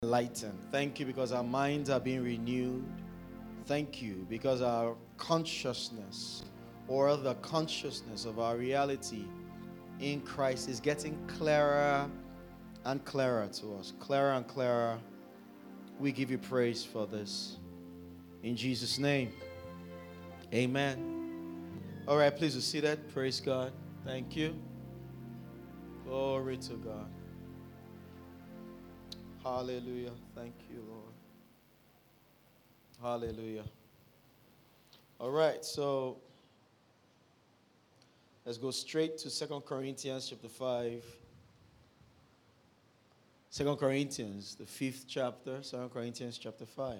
Enlightened. Thank you because our minds are being renewed. Thank you because our consciousness or the consciousness of our reality in Christ is getting clearer and clearer to us. Clearer and clearer. We give you praise for this. In Jesus' name. Amen. All right, please be seated. Praise God. Thank you. Glory to God. Hallelujah. Thank you, Lord. Hallelujah. All right, so let's go straight to 2 Corinthians chapter 5. 2 Corinthians, the 5th chapter, 2 Corinthians chapter 5.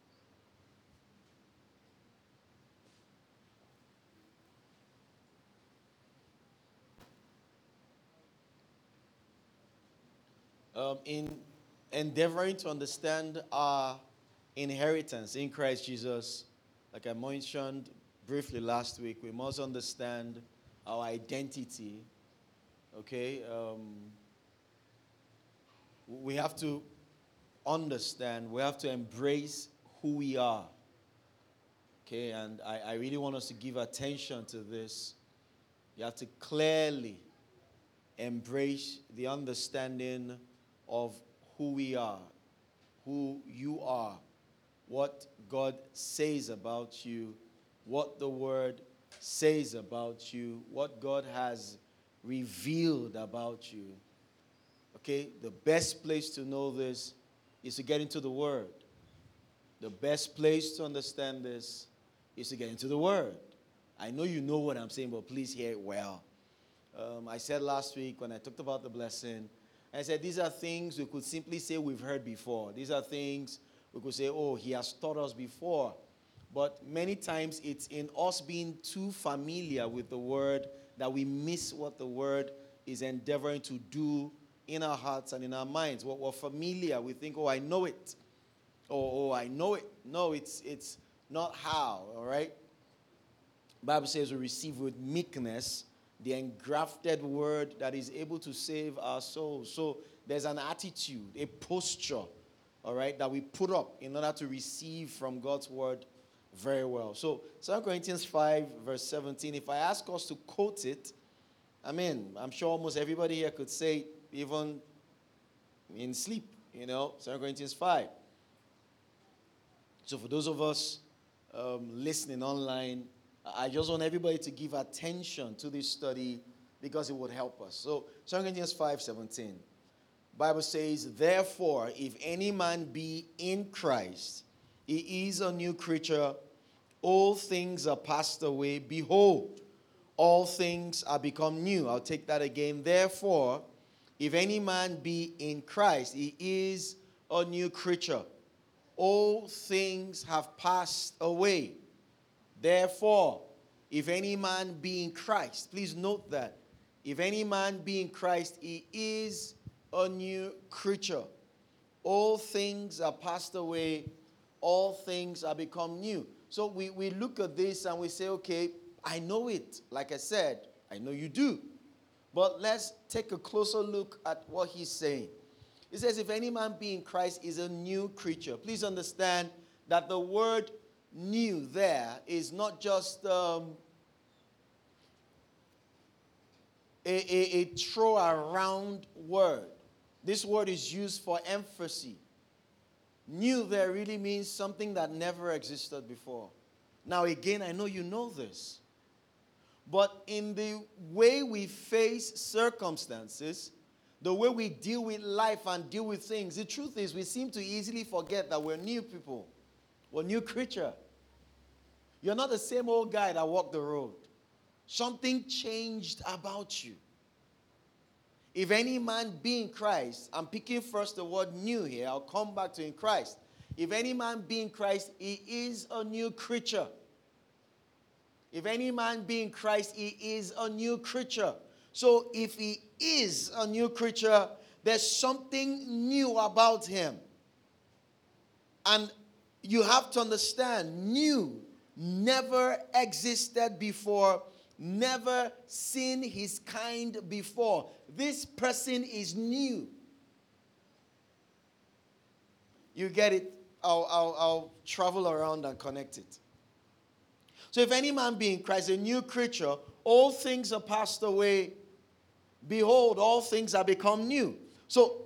In endeavoring to understand our inheritance in Christ Jesus, like I mentioned briefly last week, we must understand our identity. Okay? We have to understand, we have to embrace who we are. Okay? And I really want us to give attention to this. You have to clearly embrace the understanding of who we are, who you are, what God says about you, what the Word says about you, what God has revealed about you. Okay, the best place to know this is to get into the Word. The best place to understand this is to get into the Word. I know you know what I'm saying, but please hear it well. I said last week when I talked about the blessing, I said these are things we could simply say we've heard before. These are things we could say, oh, he has taught us before. But many times it's in us being too familiar with the Word that we miss what the Word is endeavoring to do in our hearts and in our minds. What we're familiar, we think, oh, I know it. Oh, I know it. No, it's not how, all right? The Bible says we receive with meekness the engrafted word that is able to save our souls. So there's an attitude, a posture, all right, that we put up in order to receive from God's word very well. So 2 Corinthians 5, verse 17, if I ask us to quote it, I'm sure almost everybody here could say it, even in sleep, 2 Corinthians 5. So for those of us listening online, I just want everybody to give attention to this study because it would help us. So 2 Corinthians 5:17. Bible says, therefore, if any man be in Christ, he is a new creature. All things are passed away. Behold, all things are become new. I'll take that again. Therefore, if any man be in Christ, he is a new creature. All things have passed away. Therefore, if any man be in Christ, please note that. If any man be in Christ, he is a new creature. All things are passed away. All things are become new. So we look at this and we say, okay, I know it. Like I said, I know you do. But let's take a closer look at what he's saying. He says, if any man be in Christ, is a new creature. Please understand that the word new there is not just a throw around word. This word is used for emphasis. New there really means something that never existed before. Now again, I know you know this. But in the way we face circumstances, the way we deal with life and deal with things, the truth is we seem to easily forget that we're new people. We're new creature. You're not the same old guy that walked the road. Something changed about you. If any man be in Christ, I'm picking first the word new here. I'll come back to in Christ. If any man be in Christ, he is a new creature. If any man be in Christ, he is a new creature. So if he is a new creature, there's something new about him. And you have to understand, new never existed before, never seen his kind before. This person is new. you get it. I'll travel around and connect it. So if any man be in Christ, a new creature, all things are passed away. Behold, all things are become new. So,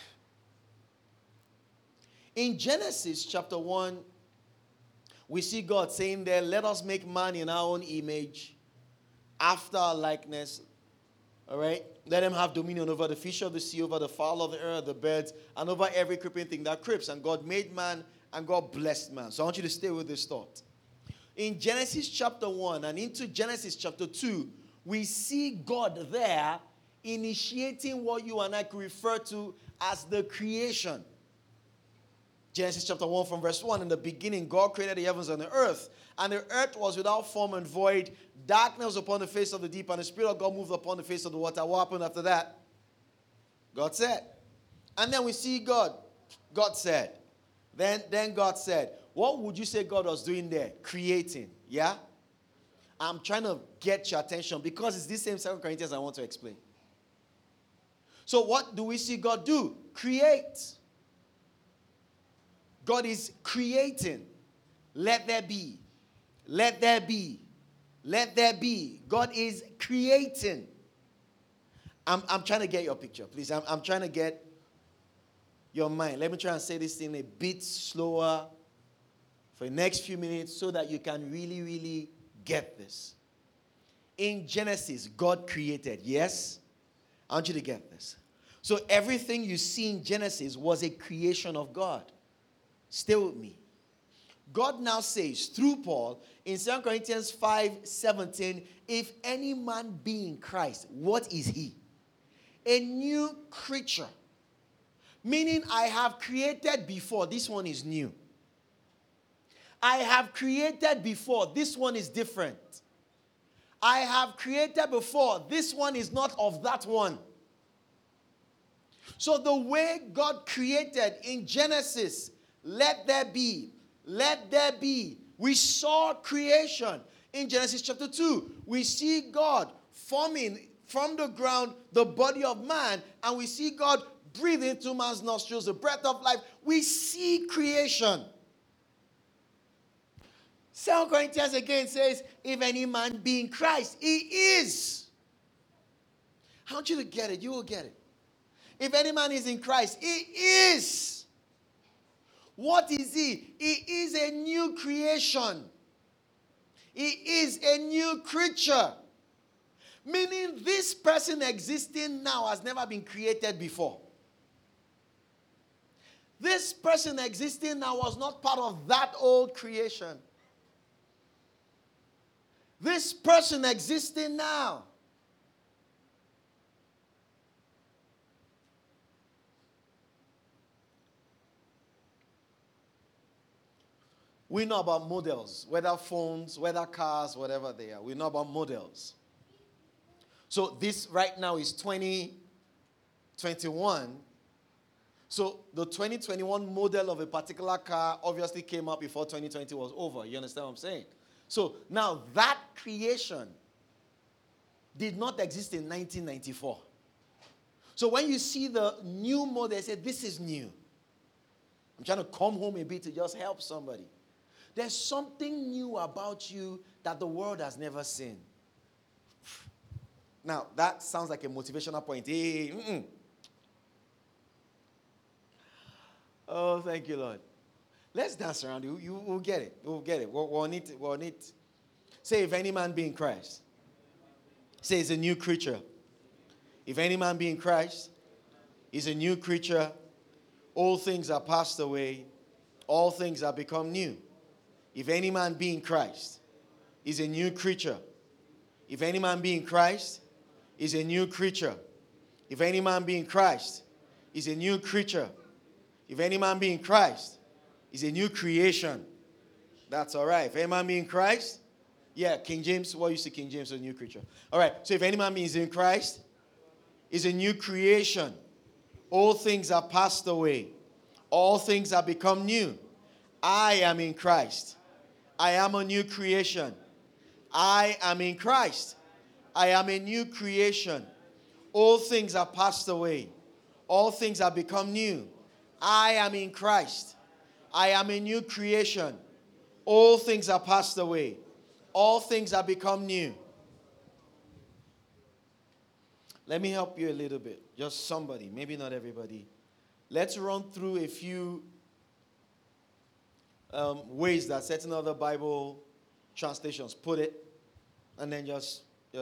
in Genesis chapter 1, we see God saying there, let us make man in our own image, after our likeness. All right? Let them have dominion over the fish of the sea, over the fowl of the air, the birds, and over every creeping thing that creeps. And God made man, and God blessed man. So I want you to stay with this thought. In Genesis chapter 1 and into Genesis chapter 2, we see God there initiating what you and I could refer to as the creation. Genesis chapter 1 from verse 1, in the beginning God created the heavens and the earth was without form and void. Darkness was upon the face of the deep, and the Spirit of God moved upon the face of the water. What happened after that? God said. And then we see God said. Then God said. What would you say God was doing there? Creating. Yeah? I'm trying to get your attention because it's this same 2 Corinthians I want to explain. So what do we see God do? Create. God is creating. Let there be. Let there be. Let there be. God is creating. I'm trying to get your picture, please. I'm trying to get your mind. Let me try and say this thing a bit slower for the next few minutes so that you can really, really get this. In Genesis, God created. Yes? I want you to get this. So everything you see in Genesis was a creation of God. Stay with me. God now says through Paul in 2 Corinthians 5:17, if any man be in Christ, what is he? A new creature. Meaning I have created before. This one is new. I have created before. This one is different. I have created before. This one is not of that one. So the way God created in Genesis, let there be. Let there be. We saw creation in Genesis chapter 2. We see God forming from the ground the body of man, and we see God breathe into man's nostrils the breath of life. We see creation. 2 Corinthians again says, if any man be in Christ, he is. I want you to get it. You will get it. If any man is in Christ, he is. What is he? He is a new creation. He is a new creature. Meaning this person existing now has never been created before. This person existing now was not part of that old creation. This person existing now. We know about models, whether phones, whether cars, whatever they are. We know about models. So this right now is 2021. So the 2021 model of a particular car obviously came up before 2020 was over. You understand what I'm saying? So now that creation did not exist in 1994. So when you see the new model, say, this is new. I'm trying to come home a bit to just help somebody. There's something new about you that the world has never seen. Now, that sounds like a motivational point. Hey, Oh, thank you, Lord. Let's dance around. You will get it. We'll get it. We'll need it. Say, if any man be in Christ. Say, he's a new creature. If any man be in Christ, he's a new creature. All things are passed away. All things are become new. If any man be in Christ, he's a new creature. If any man be in Christ, he's a new creature. If any man be in Christ, he's a new creature. If any man be in Christ, he's a new creation. That's all right. If any man be in Christ, yeah, King James, what you see King James, a new creature. All right, so if any man is in Christ, is a new creation. All things are passed away. All things are become new. I am in Christ. I am a new creation. I am in Christ. I am a new creation. All things are passed away. All things are become new. I am in Christ. I am a new creation. All things are passed away. All things are become new. Let me help you a little bit. Just somebody, maybe not everybody. Let's run through a few ways that certain other Bible translations put it, and then just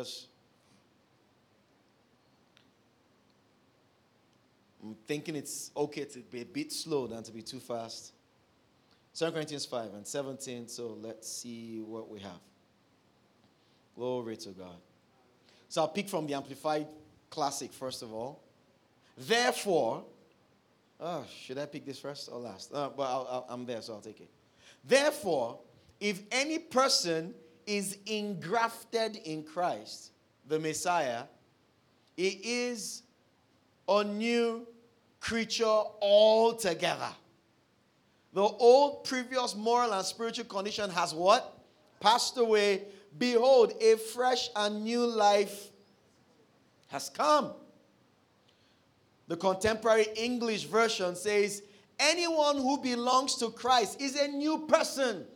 I'm thinking it's okay to be a bit slow than to be too fast. 2 Corinthians 5 and 17, so let's see what we have. Glory to God. So I'll pick from the Amplified Classic first of all. Therefore, should I pick this first or last? But I'm there, so I'll take it. Therefore, if any person is engrafted in Christ, the Messiah, he is a new creature altogether. The old previous moral and spiritual condition has what? Passed away. Behold, a fresh and new life has come. The contemporary English version says, anyone who belongs to Christ is a new person.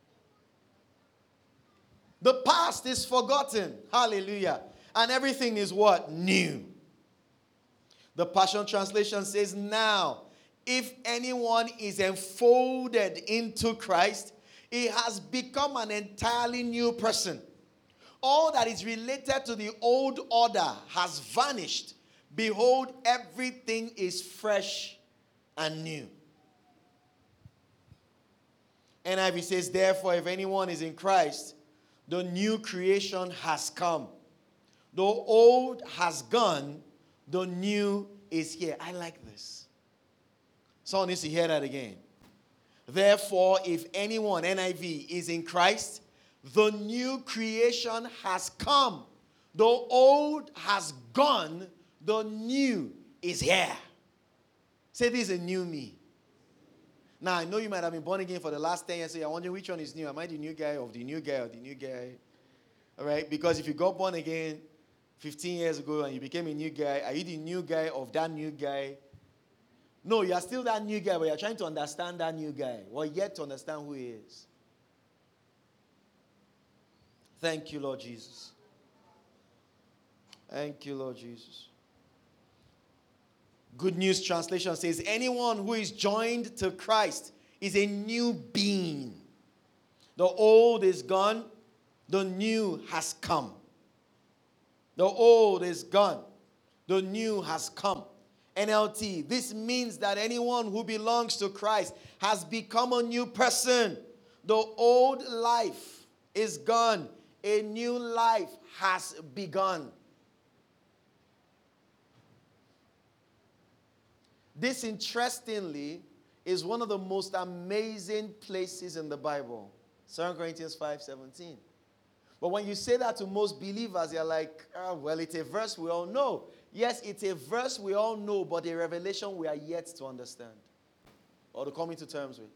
The past is forgotten. Hallelujah. And everything is what? New. The Passion Translation says, now, if anyone is enfolded into Christ, he has become an entirely new person. All that is related to the old order has vanished. Behold, everything is fresh and new. NIV says, therefore, if anyone is in Christ, the new creation has come. The old has gone, the new is here. I like this. Someone needs to hear that again. Therefore, if anyone, NIV, is in Christ, the new creation has come. The old has gone, the new is here. Say, this is a new me. Now, I know you might have been born again for the last 10 years, so you're wondering which one is new. Am I the new guy or the new guy or the new guy? All right? Because if you got born again 15 years ago and you became a new guy, are you the new guy of that new guy? No, you are still that new guy, but you're trying to understand that new guy, or yet to understand who he is. Thank you, Lord Jesus. Thank you, Lord Jesus. Good News Translation says, anyone who is joined to Christ is a new being. The old is gone, the new has come. The old is gone, the new has come. NLT, this means that anyone who belongs to Christ has become a new person. The old life is gone. A new life has begun. This, interestingly, is one of the most amazing places in the Bible. 2 Corinthians 5:17. But when you say that to most believers, they're like, well, it's a verse we all know. Yes, it's a verse we all know, but a revelation we are yet to understand or to come into terms with.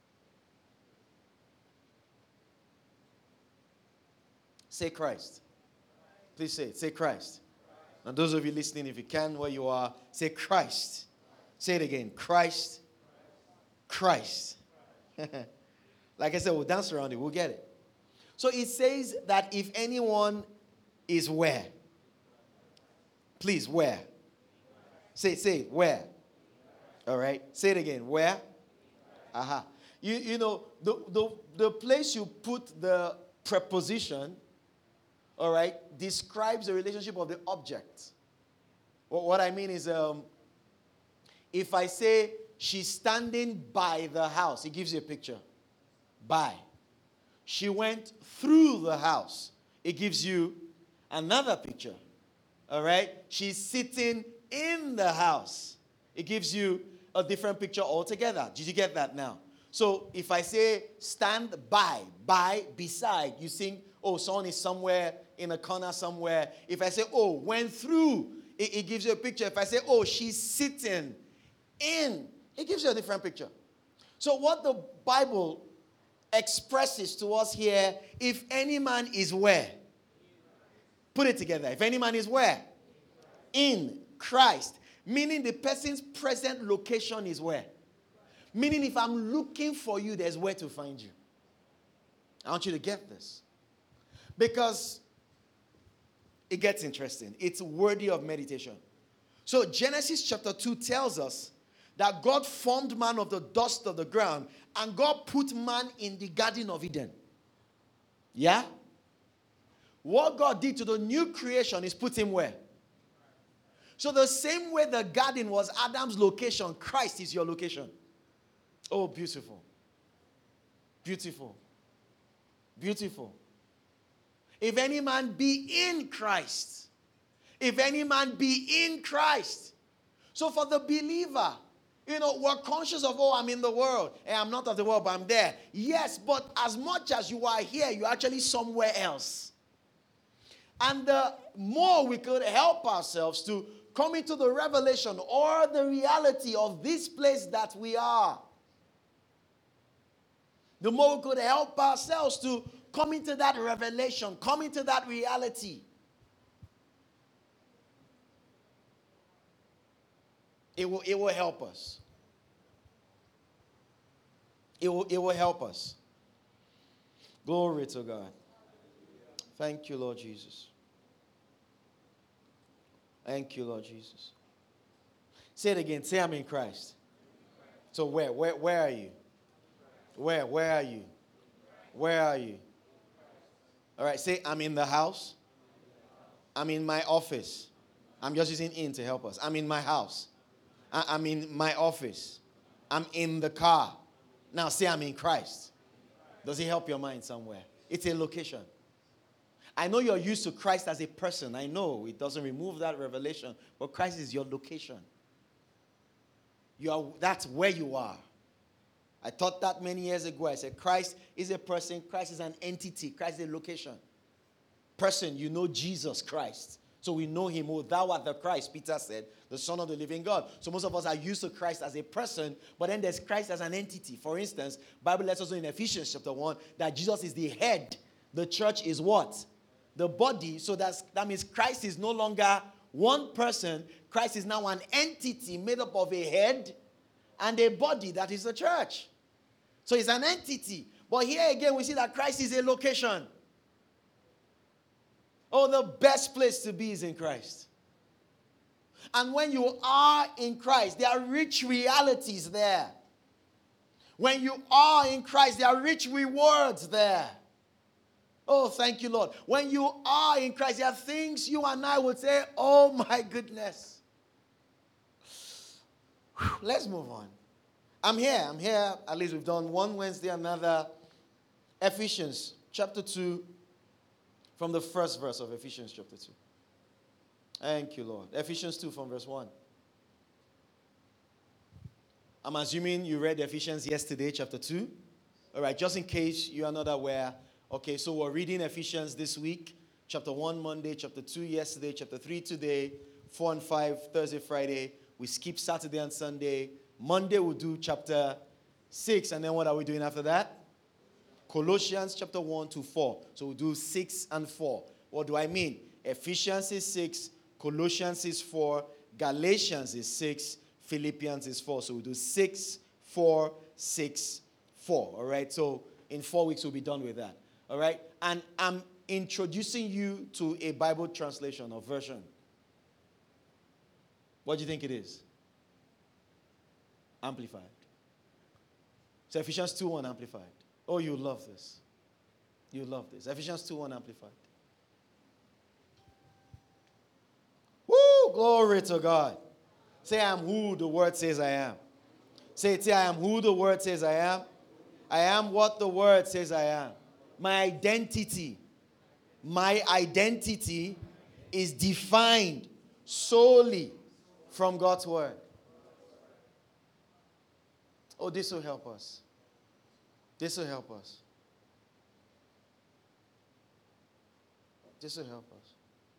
Say Christ. Please say it. Say Christ. And those of you listening, if you can, where you are, say Christ. Say it again. Christ. Christ. Like I said, we'll dance around it. We'll get it. So it says that if anyone is where? Please, where? Say it. Where? All right. Say it again. Where? Aha. You know, the place you put the preposition, all right, describes the relationship of the object. What I mean is, if I say she's standing by the house, it gives you a picture. By. She went through the house. It gives you another picture. All right? She's sitting in the house. It gives you a different picture altogether. Did you get that now? So if I say stand by, beside, you think, oh, someone is somewhere in a corner somewhere. If I say, oh, went through, it gives you a picture. If I say, oh, she's sitting in, it gives you a different picture. So what the Bible expresses to us here, if any man is where? Put it together. If any man is where? In Christ. Meaning the person's present location is where? Meaning, if I'm looking for you, there's where to find you. I want you to get this. Because it gets interesting. It's worthy of meditation. So Genesis chapter 2 tells us that God formed man of the dust of the ground, and God put man in the Garden of Eden. Yeah? What God did to the new creation is put him where? So the same way the garden was Adam's location, Christ is your location. Oh, beautiful. Beautiful. Beautiful. If any man be in Christ. If any man be in Christ. So for the believer, we're conscious of, I'm in the world. And I'm not of the world, but I'm there. Yes, but as much as you are here, you're actually somewhere else. And the more we could help ourselves to come into the revelation or the reality of this place that we are, the more we could help ourselves to come into that revelation, come into that reality. It will help us. It will help us. Glory to God. Thank you, Lord Jesus. Thank you, Lord Jesus. Say it again. Say, I'm in Christ. So where are you? Where are you? Where are you? All right, say, I'm in the house. I'm in my office. I'm just using in to help us. I'm in my house. I'm in my office. I'm in the car. Now say, I'm in Christ. Does it help your mind somewhere? It's a location. I know you're used to Christ as a person. I know it doesn't remove that revelation, but Christ is your location. That's where you are. I taught that many years ago. I said Christ is a person. Christ is an entity. Christ is a location. Person, Jesus Christ. So we know him. Oh, thou art the Christ, Peter said, the Son of the living God. So most of us are used to Christ as a person, but then there's Christ as an entity. For instance, Bible lets us know in Ephesians chapter 1 that Jesus is the head. The church is what? The body. So that means Christ is no longer one person. Christ is now an entity made up of a head and a body, that is the church. So it's an entity. But here again, we see that Christ is a location. Oh, the best place to be is in Christ. And when you are in Christ, there are rich realities there. When you are in Christ, there are rich rewards there. Oh, thank you, Lord. When you are in Christ, there are things you and I would say, oh my goodness. Whew, let's move on. I'm here. At least we've done one Wednesday, another. Ephesians chapter 2, from the first verse of Ephesians chapter 2. Thank you, Lord. Ephesians 2 from verse 1. I'm assuming you read Ephesians yesterday, chapter 2. All right, just in case you are not aware. Okay, so we're reading Ephesians this week. Chapter 1 Monday, chapter 2 yesterday, chapter 3 today, 4 and 5 Thursday, Friday. We skip Saturday and Sunday. Monday we'll do chapter 6. And then what are we doing after that? Colossians chapter 1 to 4. So we'll do 6 and 4. What do I mean? Ephesians is 6. Colossians is 4. Galatians is 6. Philippians is 4. So we'll do 6, 4, 6, 4. All right? So in 4 weeks we'll be done with that. All right? And I'm introducing you to a Bible translation or version. What do you think it is? Amplified. So Ephesians 2:1 Amplified. Oh, you love this. You love this. Ephesians 2:1 Amplified. Woo! Glory to God. Say, I am who the word says I am. Say, I am who the word says I am. I am what the word says I am. My identity is defined solely from God's word. Oh, this will help us. This will help us. This will help us.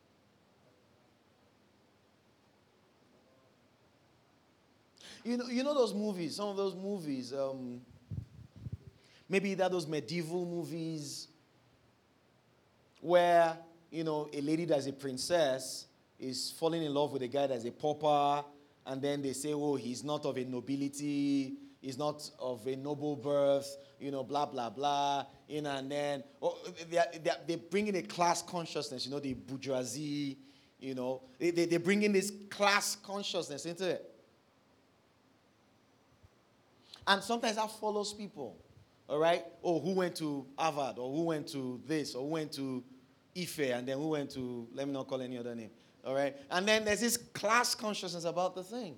You know those movies, some of those movies, maybe that those medieval movies where, a lady that's a princess is falling in love with a guy that's a pauper, and then they say, oh, he's not of a nobility, is not of a noble birth, blah, blah, blah, and then they bring in a class consciousness, the bourgeoisie, they bring in this class consciousness into it. And sometimes that follows people, all right? Oh, who went to Harvard, or who went to this, or who went to Ife, and then who went to, let me not call any other name, all right? And then there's this class consciousness about the thing.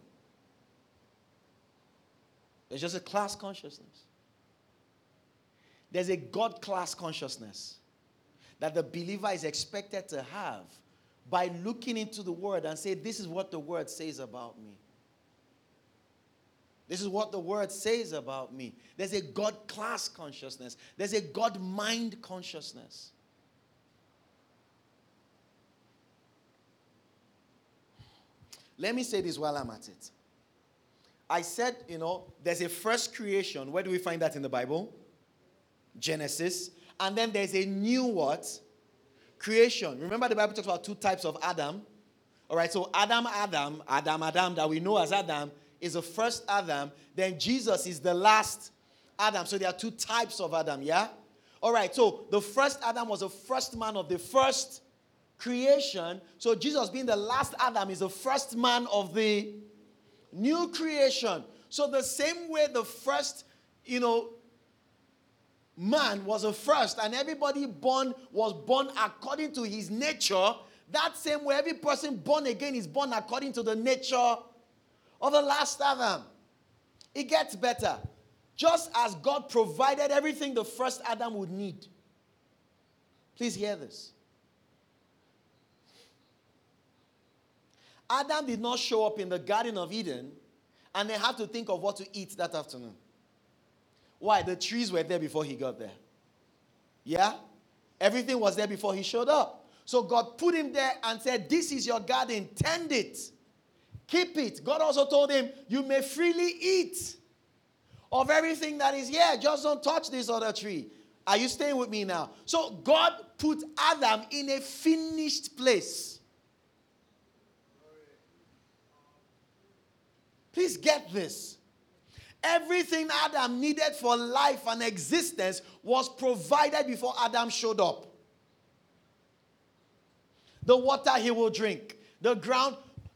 There's just a class consciousness. There's a God class consciousness that the believer is expected to have by looking into the Word and say, this is what the Word says about me. This is what the Word says about me. There's a God class consciousness. There's a God mind consciousness. Let me say this while I'm at it. I said, there's a first creation. Where do we find that in the Bible? Genesis. And then there's a new what? Creation. Remember the Bible talks about two types of Adam. All right, so Adam that we know as Adam is the first Adam. Then Jesus is the last Adam. So there are two types of Adam, yeah? All right, so the first Adam was the first man of the first creation. So Jesus being the last Adam is the first man of the new creation. So the same way the first, man was the first, and everybody was born according to his nature, that same way every person born again is born according to the nature of the last Adam. It gets better. Just as God provided everything the first Adam would need. Please hear this. Adam did not show up in the Garden of Eden and they had to think of what to eat that afternoon. Why? The trees were there before he got there. Yeah? Everything was there before he showed up. So God put him there and said, this is your garden, tend it. Keep it. God also told him, you may freely eat of everything that is here. Just don't touch this other tree. Are you staying with me now? So God put Adam in a finished place. Please get this. Everything Adam needed for life and existence was provided before Adam showed up. The water he will drink, the ground.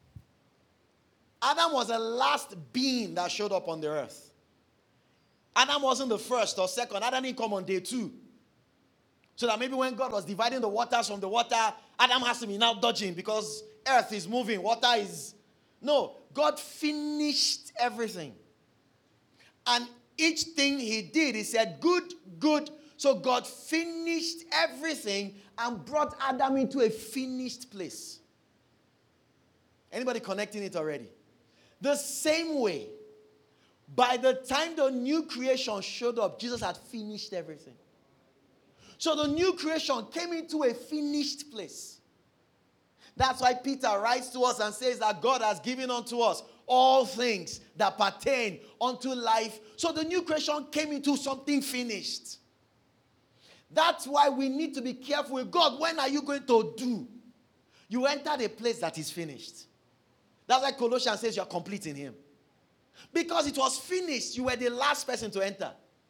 Adam was the last being that showed up on the earth. Adam wasn't the first or second. Adam didn't come on day 2. So that maybe when God was dividing the waters from the water, Adam has to be now dodging because earth is moving, water is... No, God finished everything. And each thing he did, he said, good, good. So God finished everything and brought Adam into a finished place. Anybody connecting it already? The same way, by the time the new creation showed up, Jesus had finished everything. So the new creation came into a finished place. That's why Peter writes to us and says that God has given unto us all things that pertain unto life. So the new creation came into something finished. That's why we need to be careful with God. When are you going to do? You entered a place that is finished. That's why Colossians says you're complete in him. Because it was finished. You were the last person to enter.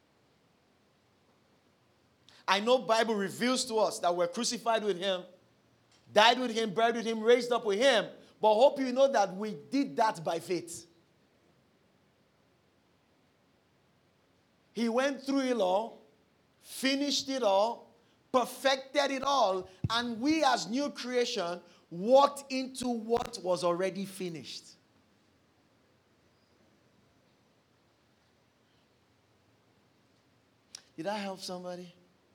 I know Bible reveals to us that we're crucified with him, died with him, buried with him, raised up with him. But hope you know that we did that by faith. He went through it all, finished it all, perfected it all, and we as new creation walked into what was already finished. Did that help somebody?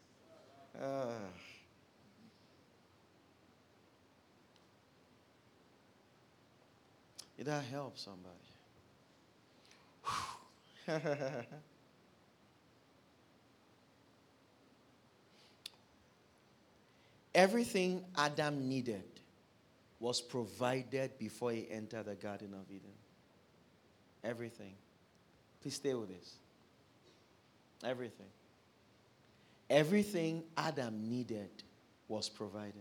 Did that help somebody? Everything Adam needed was provided before he entered the Garden of Eden. Everything. Please stay with this. Everything. Everything Adam needed was provided.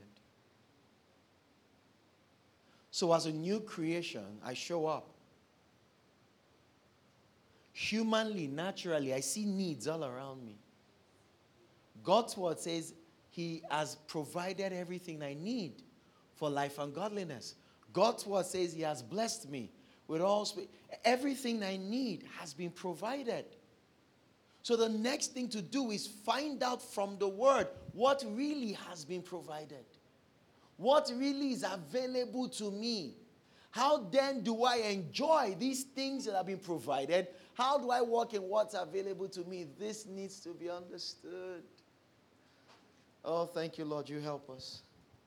So as a new creation, I show up. humanly, naturally, I see needs all around me. God's word says he has provided everything I need for life and godliness. God's word says he has blessed me with all everything I need has been provided. So the next thing to do is find out from the word what really has been provided. What really is available to me. How then do I enjoy these things that have been provided? How do I walk in what's available to me? This needs to be understood. Oh, thank you, Lord. You help us.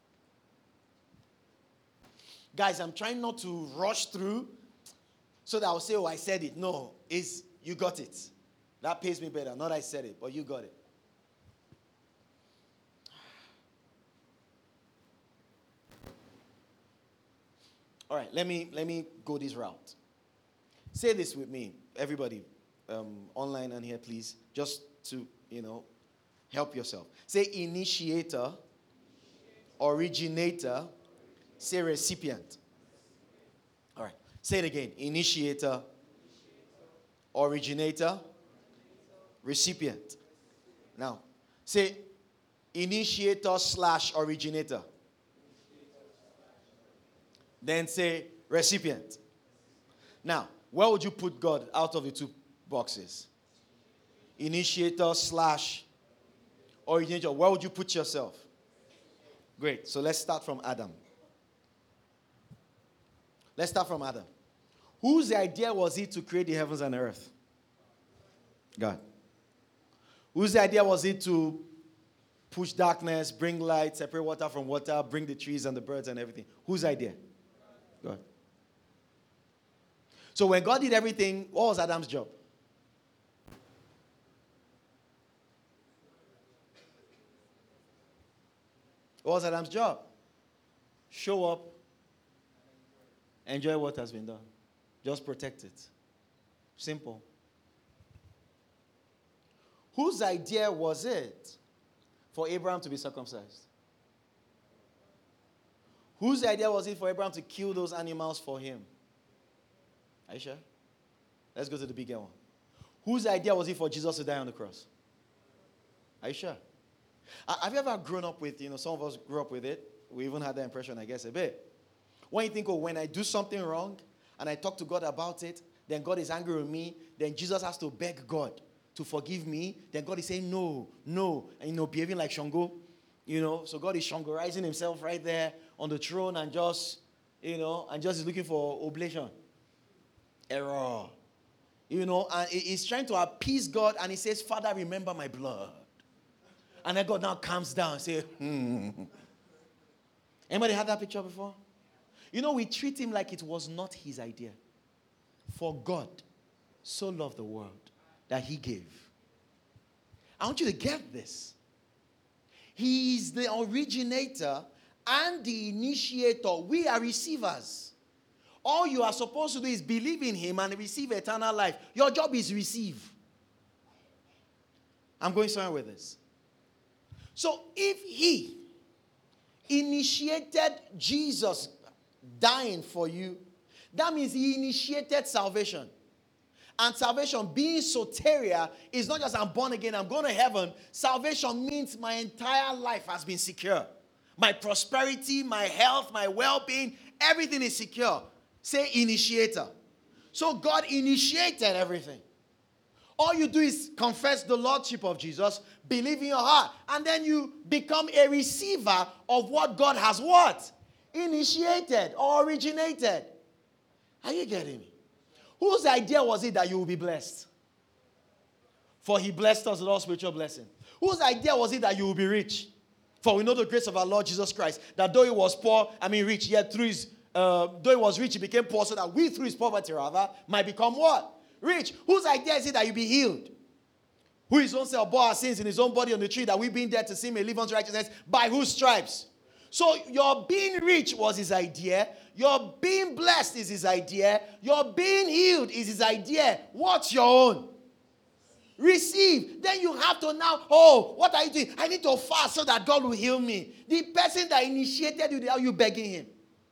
Guys, I'm trying not to rush through so that I'll say, oh, I said it. No, it's you got it. That pays me better. Not I said it, but you got it. All right, let me go this route. Say this with me, everybody, online and here, please, just to, help yourself. Say initiator, originator, say recipient. All right, say it again. Initiator, originator, recipient. Now, say initiator / originator. Then say recipient. Now, where would you put God out of the two boxes? Initiator / originator. Where would you put yourself? Great. So let's start from Adam. Let's start from Adam. Whose idea was it to create the heavens and the earth? God. Whose idea was it to push darkness, bring light, separate water from water, bring the trees and the birds and everything? Whose idea? God. So when God did everything, what was Adam's job? What was Adam's job? Show up, enjoy what has been done. Just protect it. Simple. Whose idea was it for Abraham to be circumcised? Whose idea was it for Abraham to kill those animals for him? Are you sure? Let's go to the bigger one. Whose idea was it for Jesus to die on the cross? Are you sure? Have you ever grown up with, some of us grew up with it. We even had that impression, I guess, a bit. When you think, when I do something wrong and I talk to God about it, then God is angry with me, then Jesus has to beg God to forgive me, then God is saying no, and behaving like Shango, so God is Shangorizing himself right there on the throne and just is looking for oblation. Error. And he's trying to appease God and he says, Father, remember my blood. And then God now calms down and says, Anybody had that picture before? We treat him like it was not his idea. For God so loved the world that he gave. I want you to get this. He is the originator and the initiator. We are receivers. All you are supposed to do is believe in him and receive eternal life. Your job is receive. I'm going somewhere with this. So if he initiated Jesus dying for you, that means he initiated salvation. And salvation, being soteria, is not just I'm born again, I'm going to heaven. Salvation means my entire life has been secure. My prosperity, my health, my well-being, everything is secure. Say initiator. So God initiated everything. All you do is confess the lordship of Jesus, believe in your heart, and then you become a receiver of what God has what? Initiated or originated. Are you getting me? Whose idea was it that you will be blessed? For he blessed us with all spiritual blessing. Whose idea was it that you will be rich? For we know the grace of our Lord Jesus Christ, that though he was poor, rich, yet through his, though he was rich, he became poor, so that we through his poverty might become what? Rich. Whose idea is it that you be healed? Who his own self bore our sins in his own body on the tree, that we being dead to sin may live unto righteousness, by whose stripes? So your being rich was his idea. Your being blessed is his idea. Your being healed is his idea. What's your own? Receive. Then you have to now, what are you doing? I need to fast so that God will heal me. The person that initiated you, are you begging him?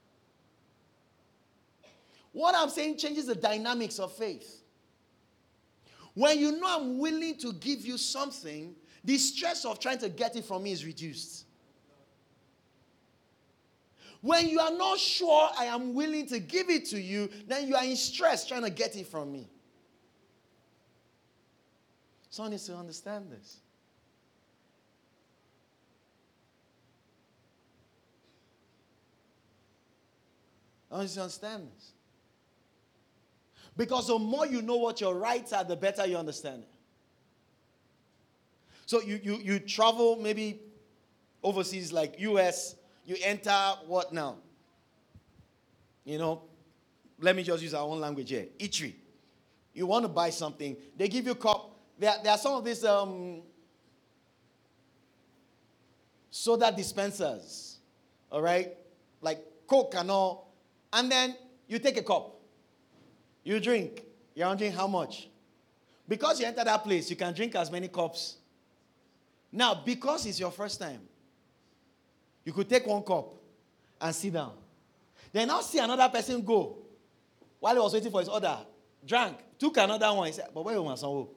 What I'm saying changes the dynamics of faith. When you know I'm willing to give you something, the stress of trying to get it from me is reduced. When you are not sure I am willing to give it to you, then you are in stress trying to get it from me. Someone needs to understand this. I need to understand this. Because the more you know what your rights are, the better you understand it. So you travel maybe overseas like US, you enter what now? Let me just use our own language here. Eatery. You want to buy something, they give you a cup. There are some of these soda dispensers, all right? Like Coke and all. And then you take a cup. You drink. You're wondering how much. Because you enter that place, you can drink as many cups. Now, because it's your first time, you could take one cup and sit down. Then now see another person go while he was waiting for his order. Drank. Took another one. He said, but where you want some?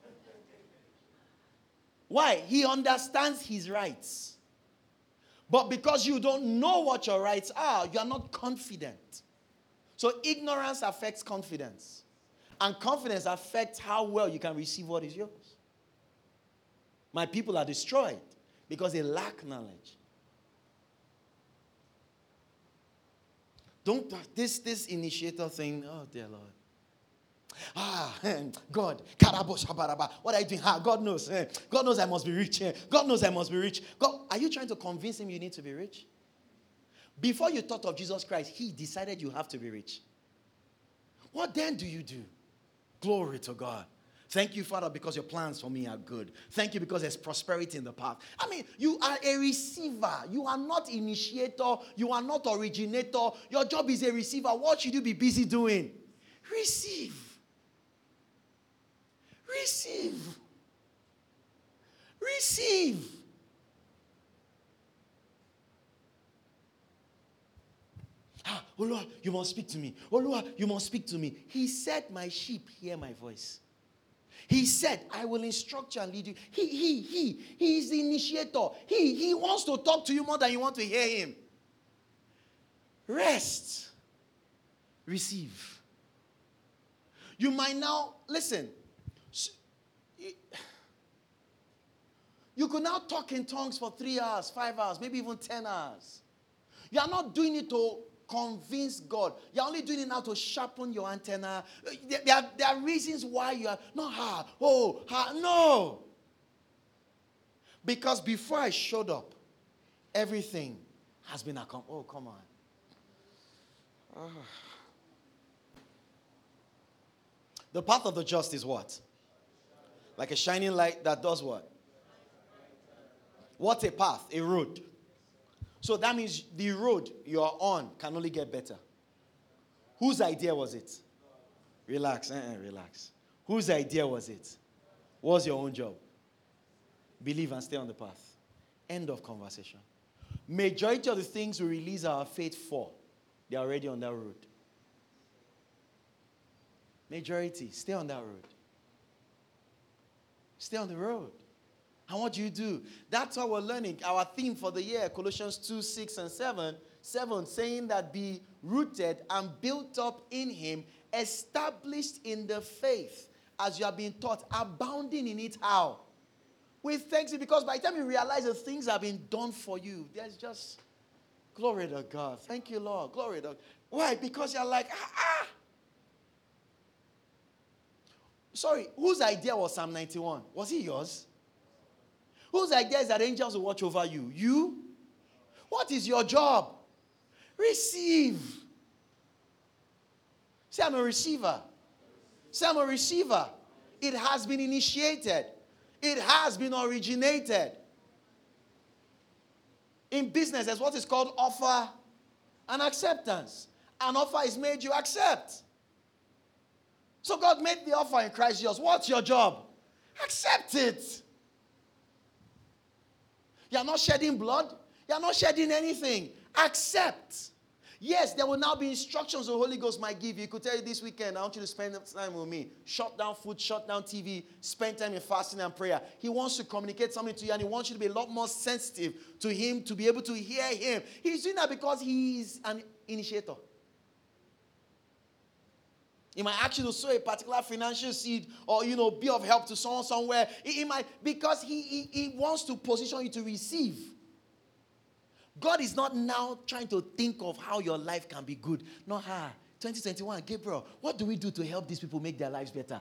Why? He understands his rights. But because you don't know what your rights are, you are not confident. So ignorance affects confidence. And confidence affects how well you can receive what is yours. My people are destroyed because they lack knowledge. Don't, this initiator thing, oh dear Lord. God, what are you doing? God knows. God knows I must be rich. God knows I must be rich. God, are you trying to convince him you need to be rich? Before you thought of Jesus Christ, he decided you have to be rich. What then do you do? Glory to God. Thank you, Father, because your plans for me are good. Thank you because there's prosperity in the path. I mean, you are a receiver. You are not initiator. You are not originator. Your job is a receiver. What should you be busy doing? Receive. Receive. Receive. Oh Lord, you must speak to me. Oh Lord, you must speak to me. He said, my sheep hear my voice. He said, I will instruct you and lead you. He is the initiator. He wants to talk to you more than you want to hear him. Rest. Receive. You might now, listen. You could now talk in tongues for 3 hours, 5 hours, maybe even 10 hours. You are not doing it to convince God. You're only doing it now to sharpen your antenna. There are reasons why you are not no. Because before I showed up, everything has been accomplished. Oh, come on. The path of the just is what? Like a shining light that does what? What's a path? A road. So that means the road you are on can only get better. Whose idea was it? Relax. Relax. Whose idea was it? What's your own job? Believe and stay on the path. End of conversation. Majority of the things we release our faith for, they're already on that road. Majority, stay on that road. Stay on the road. And what do you do? That's what we're learning. Our theme for the year, Colossians 2, 6 and 7, saying that be rooted and built up in him, established in the faith, as you are being taught, abounding in it. How? With thanksgiving, because by the time you realize that things have been done for you, there's just, glory to God. Thank you, Lord. Glory to God. Why? Because you're like, Sorry, whose idea was Psalm 91? Was it yours? Whose idea is that angels will watch over you? You? What is your job? Receive. Say, I'm a receiver. Say, I'm a receiver. It has been initiated. It has been originated. In business, there's what is called offer and acceptance. An offer is made, you accept. So God made the offer in Christ Jesus. What's your job? Accept it. You're not shedding blood. You're not shedding anything. Accept. Yes, there will now be instructions the Holy Ghost might give you. He could tell you this weekend, I want you to spend time with me. Shut down food, shut down TV, spend time in fasting and prayer. He wants to communicate something to you, and he wants you to be a lot more sensitive to him, to be able to hear him. He's doing that because he is an initiator. He might ask you to sow a particular financial seed or, be of help to someone somewhere. He might, because he wants to position you to receive. God is not now trying to think of how your life can be good. No, 2021, Gabriel, what do we do to help these people make their lives better?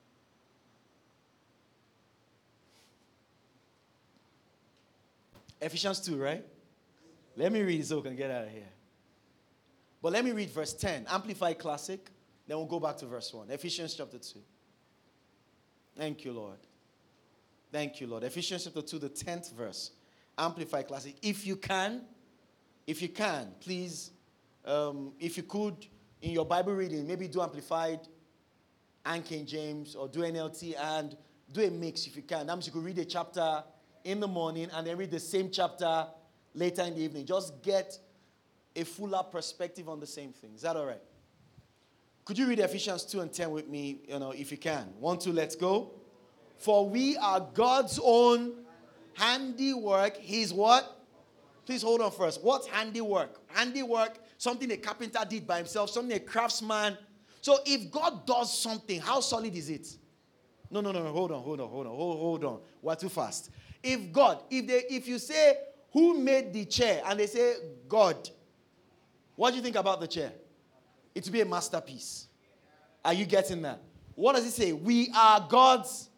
Ephesians 2, right? Let me read so we can get out of here. But let me read verse 10, Amplified Classic. Then we'll go back to verse 1. Ephesians chapter 2. Thank you, Lord. Thank you, Lord. Ephesians chapter 2, the 10th verse. Amplified Classic. If you can, please, if you could, in your Bible reading, maybe do Amplified and King James, or do NLT and do a mix if you can. That means you could read a chapter in the morning and then read the same chapter later in the evening. Just get a fuller perspective on the same thing. Is that all right? Could you read Ephesians 2 and 10 with me, if you can? 1, 2, let's go. For we are God's own handiwork. His what? Please hold on first. What's handiwork? Handiwork, something a carpenter did by himself, something a craftsman. So if God does something, how solid is it? No. Hold on. We're too fast. If you say, who made the chair? And they say, God. What do you think about the chair? It will be a masterpiece. Are you getting that? What does it say? We are God's.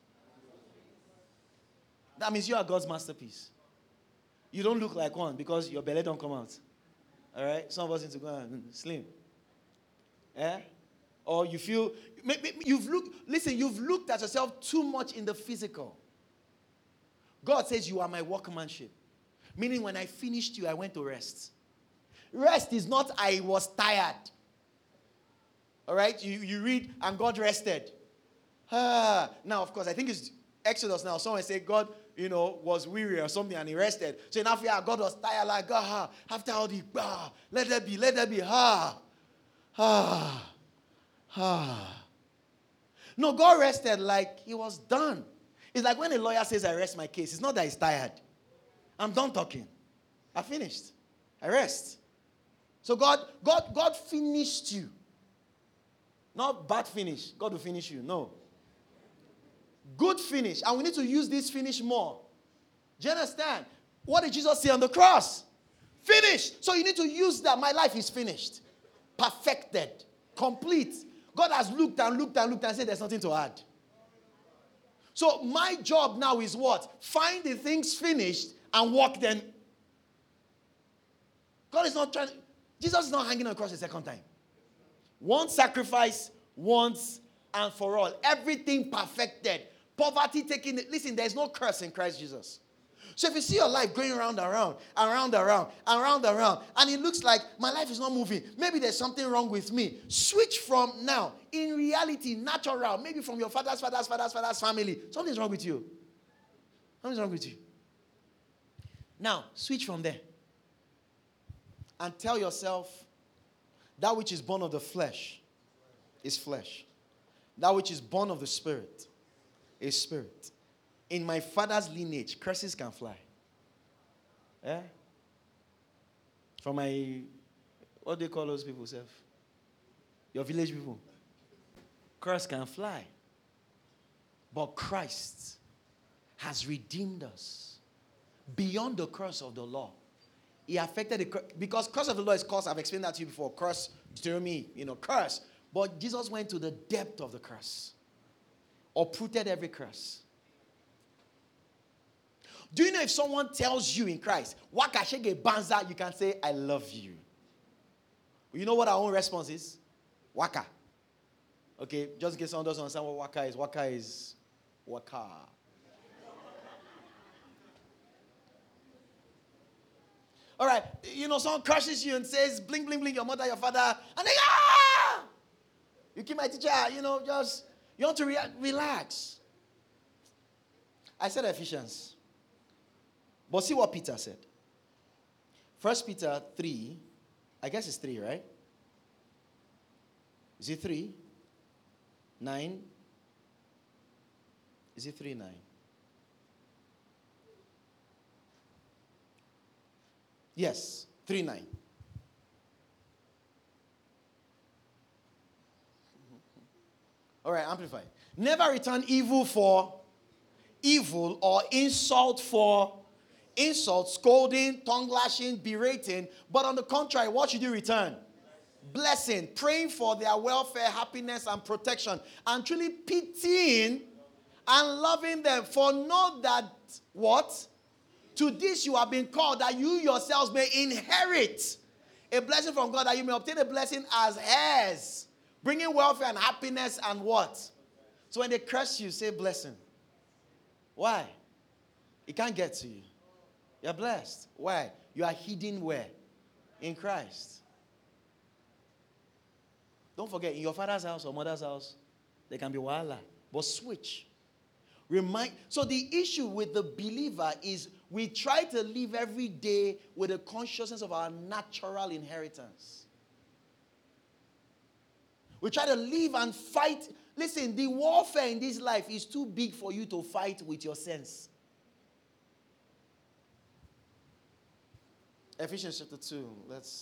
That means you are God's masterpiece. You don't look like one because your belly don't come out. All right? Some of us need to go and slim. Or you feel, you've looked at yourself too much in the physical. God says you are my workmanship. Meaning when I finished you, I went to rest. Rest is not I was tired. All right? You read, and God rested. Now, of course, I think it's Exodus now. Someone say God, was weary or something, and he rested. So now, God was tired, like, after all the, let there be, No, God rested like he was done. It's like when a lawyer says, I rest my case. It's not that he's tired. I'm done talking. I finished. I rest. So God finished you. Not bad finish. God will finish you. No. Good finish. And we need to use this finish more. Do you understand? What did Jesus say on the cross? Finished. So you need to use that. My life is finished. Perfected. Complete. God has looked and said there's nothing to add. So my job now is what? Find the things finished and walk them. God is not trying. Jesus is not hanging on the cross a second time. One sacrifice, once and for all. Everything perfected. Poverty taken. Listen, there's no curse in Christ Jesus. So if you see your life going around, and it looks like my life is not moving, maybe there's something wrong with me. Switch from now, in reality, natural, maybe from your father's family. Something's wrong with you. Something's wrong with you. Now, switch from there. And tell yourself, that which is born of the flesh is flesh. That which is born of the spirit is spirit. In my father's lineage, curses can fly. From my, what do they call those people, Seth? Your village people. Curse can fly. But Christ has redeemed us beyond the curse of the law. He affected the curse. Because curse of the law is curse. I've explained that to you before. Curse, Deuteronomy, curse. But Jesus went to the depth of the curse. Uprooted every curse. Do you know if someone tells you in Christ, Waka shege banza, you can say, I love you. You know what our own response is? Waka. Okay, just in case someone doesn't understand what waka is. Waka is waka. All right, someone crushes you and says, blink, blink, blink, your mother, your father, and they You keep my teacher, just, you want to relax. I said Ephesians. But see what Peter said. 1 Peter 3, I guess it's 3, right? Is it 3? 9? Is it 3, 9? Yes, 3, 9. All right, amplify. Never return evil for evil or insult for insult, scolding, tongue lashing, berating. But on the contrary, what should you return? Blessing, praying for their welfare, happiness, and protection, and truly pitying and loving them. For know that what? To this you have been called, that you yourselves may inherit a blessing from God, that you may obtain a blessing as heirs, bringing welfare and happiness and what? So when they curse you, say blessing. Why? It can't get to you. You're blessed. Why? You are hidden where? In Christ. Don't forget, in your father's house or mother's house, there can be wahala. But switch. So the issue with the believer is we try to live every day with a consciousness of our natural inheritance. We try to live and fight. Listen, the warfare in this life is too big for you to fight with your sense. Ephesians chapter 2.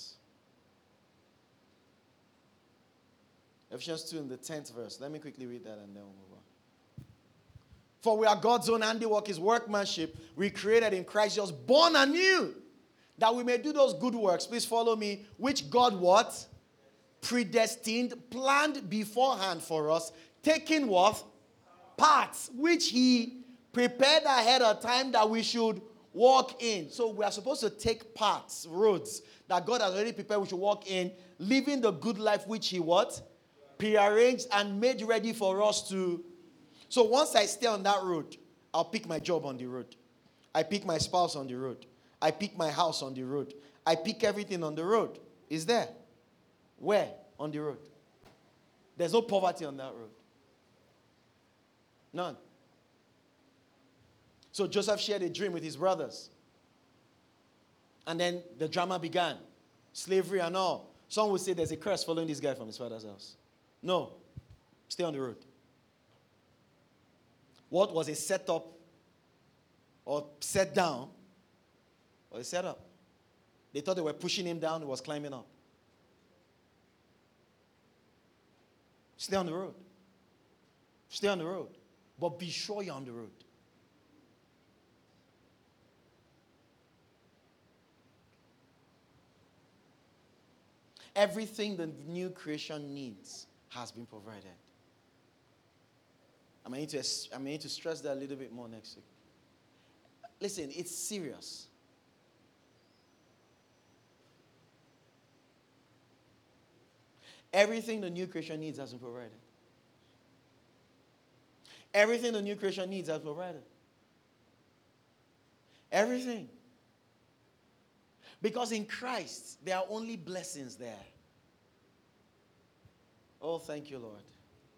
Ephesians 2 in the 10th verse. Let me quickly read that and then we'll move on. For we are God's own handiwork, his workmanship, recreated in Christ Jesus, born anew, that we may do those good works. Please follow me. Which God what? Predestined, planned beforehand for us, taking what? Parts, which he prepared ahead of time that we should walk in. So we are supposed to take parts, roads, that God has already prepared we should walk in, living the good life which he what? Prearranged and made ready for us to. So once I stay on that road, I'll pick my job on the road. I pick my spouse on the road. I pick my house on the road. I pick everything on the road. Is there? Where? On the road. There's no poverty on that road. None. So Joseph shared a dream with his brothers. And then the drama began. Slavery and all. Some would say there's a curse following this guy from his father's house. No. Stay on the road. What was a setup or set down or a setup? They thought they were pushing him down. He was climbing up. Stay on the road. Stay on the road. But be sure you're on the road. Everything the new creation needs has been provided. I may need to stress that a little bit more next week. Listen, it's serious. Everything the new creation needs has been provided. Everything the new creation needs has been provided. Everything. Because in Christ, there are only blessings there. Oh, thank you, Lord.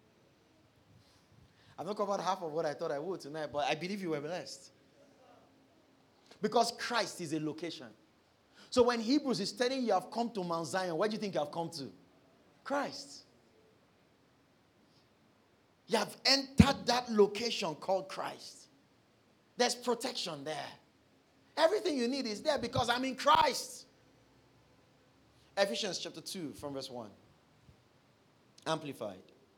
I've not covered half of what I thought I would tonight, but I believe you were blessed. Because Christ is a location. So when Hebrews is telling you have come to Mount Zion, where do you think you have come to? Christ. You have entered that location called Christ. There's protection there. Everything you need is there because I'm in Christ. Ephesians chapter 2 from verse 1. Amplified.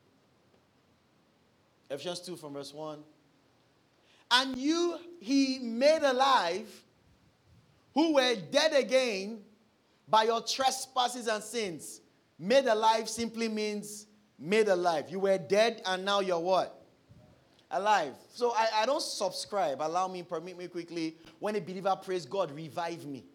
Ephesians 2 from verse 1. And you he made alive who were dead again by your trespasses and sins. Made alive simply means made alive. You were dead and now you're what? Alive. So I don't subscribe. Permit me quickly. When a believer prays, God, revive me.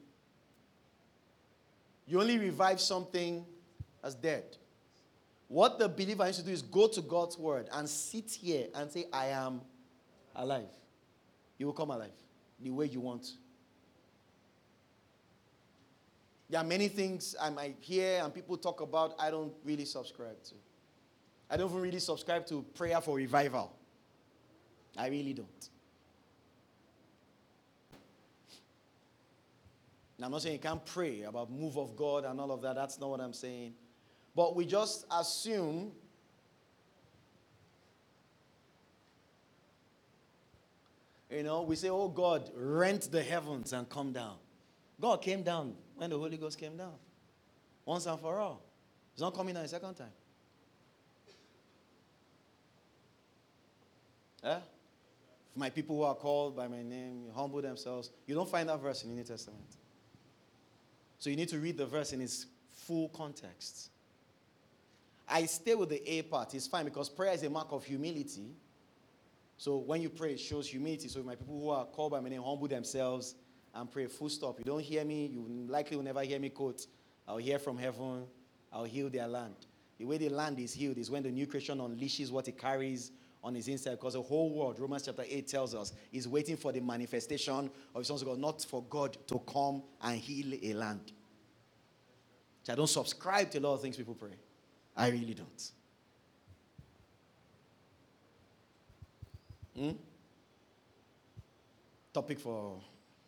You only revive something as dead. What the believer needs to do is go to God's word and sit here and say, I am alive. You will come alive the way you want. There are many things I might hear and people talk about I don't really subscribe to. I don't even really subscribe to prayer for revival. I really don't. Now, I'm not saying you can't pray about move of God and all of that. That's not what I'm saying. But we just assume we say, oh God, rent the heavens and come down. God came down when the Holy Ghost came down. Once and for all. He's not coming down a second time. If my people who are called by my name humble themselves, you don't find that verse in the New Testament. So you need to read the verse in its full context. I stay with the A part. It's fine because prayer is a mark of humility. So when you pray, it shows humility. So if my people who are called by my name humble themselves and pray, full stop. You don't hear me, you likely will never hear me quote, I'll hear from heaven, I'll heal their land. The way the land is healed is when the new creation unleashes what it carries on his inside, because the whole world, Romans chapter 8 tells us, is waiting for the manifestation of his sons of God, not for God to come and heal a land. So I don't subscribe to a lot of things people pray. I really don't. Topic for...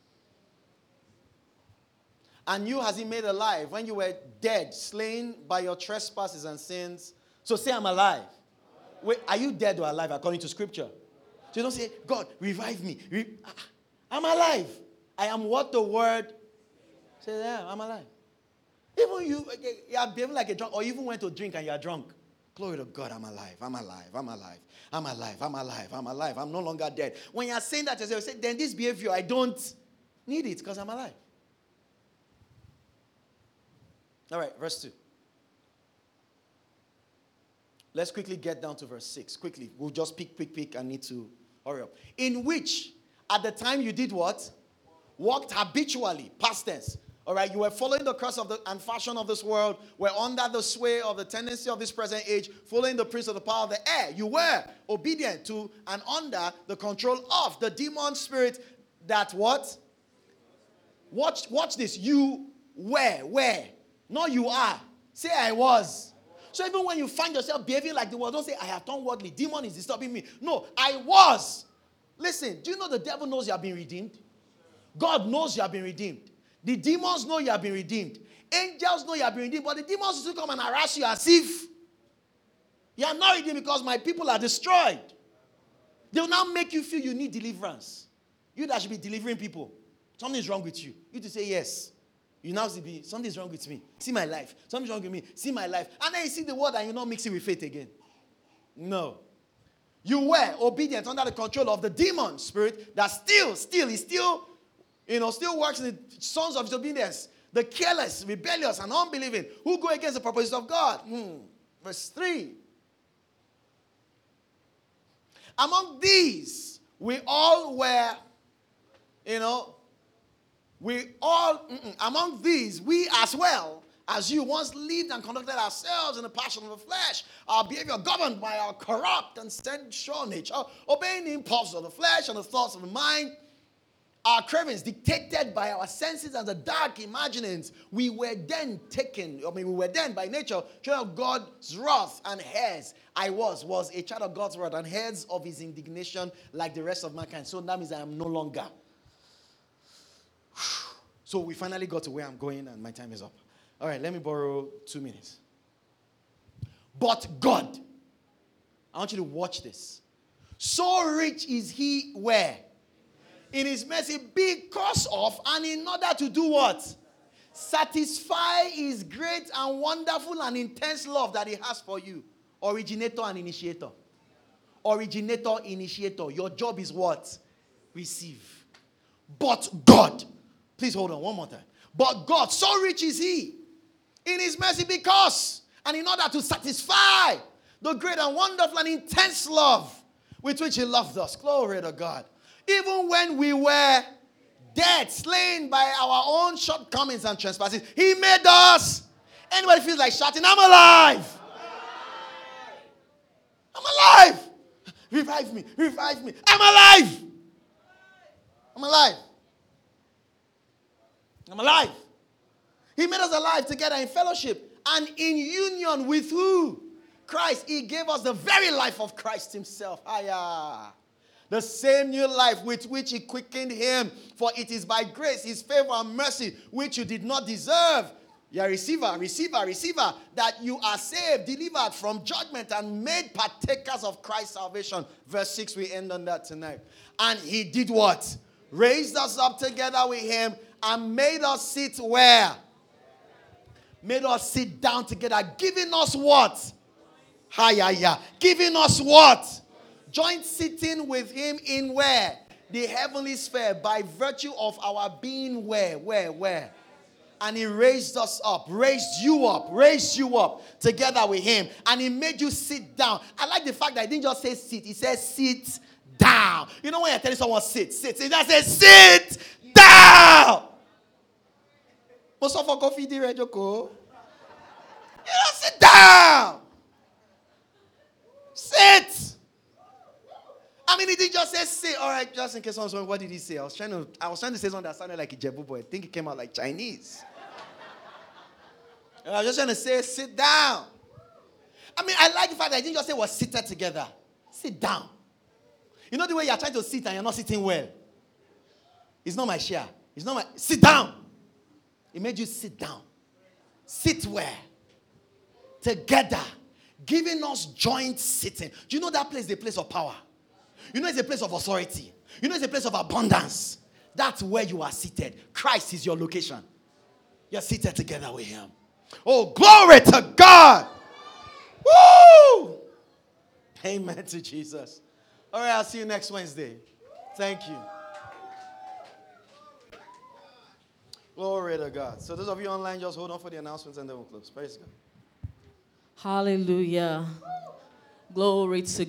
And you has he made alive when you were dead, slain by your trespasses and sins. So say I'm alive. Wait, are you dead or alive according to scripture? So you don't say, God, revive me. I'm alive. I am what the word says. Yeah, I'm alive. Even you are behaving like a drunk, or even went to drink and you are drunk. Glory to God, I'm alive. I'm alive. I'm alive. I'm alive. I'm alive. I'm alive. I'm no longer dead. When you are saying that, you say, then this behavior, I don't need it because I'm alive. All right, verse 2. Let's quickly get down to verse 6. Quickly. We'll just pick. I need to hurry up. In which, at the time you did what? Walked habitually. Past tense. All right, you were following the course of and fashion of this world. Were under the sway of the tendency of this present age. Following the prince of the power of the air. You were obedient to and under the control of the demon spirit that what? Watch this. You were. No, you are. Say I was. So even when you find yourself behaving like the world, don't say, I have turned worldly. Demon is disturbing me. No, I was. Listen, do you know the devil knows you have been redeemed? God knows you have been redeemed. The demons know you have been redeemed. Angels know you have been redeemed. But the demons will come and harass you as if you are not redeemed because my people are destroyed. They will now make you feel you need deliverance. You that should be delivering people. Something is wrong with you. You to say yes. You now see, something's wrong with me. See my life. Something's wrong with me. See my life. And then you see the word and you not mix it with faith again. No. You were obedient under the control of the demon spirit that still works in the sons of disobedience. The careless, rebellious, and unbelieving who go against the purposes of God. Verse 3. Among these, we all were, among these, we as well as you once lived and conducted ourselves in the passion of the flesh, our behavior governed by our corrupt and sensual nature, obeying the impulses of the flesh and the thoughts of the mind, our cravings dictated by our senses and the dark imaginings. We were then by nature children of God's wrath and heirs. I was a child of God's wrath and heirs of his indignation like the rest of mankind. So that means I am no longer. So we finally got to where I'm going and my time is up. All right, let me borrow 2 minutes. But God, I want you to watch this. So rich is he where? In his mercy, because of and in order to do what? Satisfy his great and wonderful and intense love that he has for you. Originator and initiator. Originator, initiator. Your job is what? Receive. But God. Please hold on one more time. But God, so rich is he in his mercy because and in order to satisfy the great and wonderful and intense love with which he loved us. Glory to God. Even when we were dead, slain by our own shortcomings and trespasses, he made us. Anybody feels like shouting, I'm alive. I'm alive. Revive me. Revive me. I'm alive. I'm alive. I'm alive. He made us alive together in fellowship and in union with who? Christ. He gave us the very life of Christ himself. The same new life with which he quickened him. For it is by grace, his favor and mercy, which you did not deserve. You are receiver, that you are saved, delivered from judgment, and made partakers of Christ's salvation. Verse 6, we end on that tonight. And he did what? Raised us up together with him and made us sit where? Made us sit down together. Giving us what? Giving us what? Joint sitting with him in where? The heavenly sphere, by virtue of our being where? And he raised us up, raised you up together with him. And he made you sit down. I like the fact that he didn't just say sit, he said sit down. You know when you're telling someone sit, he just says sit down. Most of our coffee, you just sit down. Sit. I mean, he didn't just say sit. All right, just in case someone's wondering, what did he say? I was trying to say something that sounded like Ijebu, but I think it came out like Chinese. I was just trying to say sit down. I mean, I like the fact that he didn't just say we're seated together. Sit down. You know the way you're trying to sit and you're not sitting well? It's not my chair. It's not my... Sit down. He made you sit down. Sit where? Together. Giving us joint sitting. Do you know that place is a place of power? You know it's a place of authority. You know it's a place of abundance. That's where you are seated. Christ is your location. You're seated together with him. Oh, glory to God. Woo! Amen to Jesus. All right, I'll see you next Wednesday. Thank you. Glory to God. So those of you online, just hold on for the announcements and then we'll close. Praise God. Hallelujah. Glory to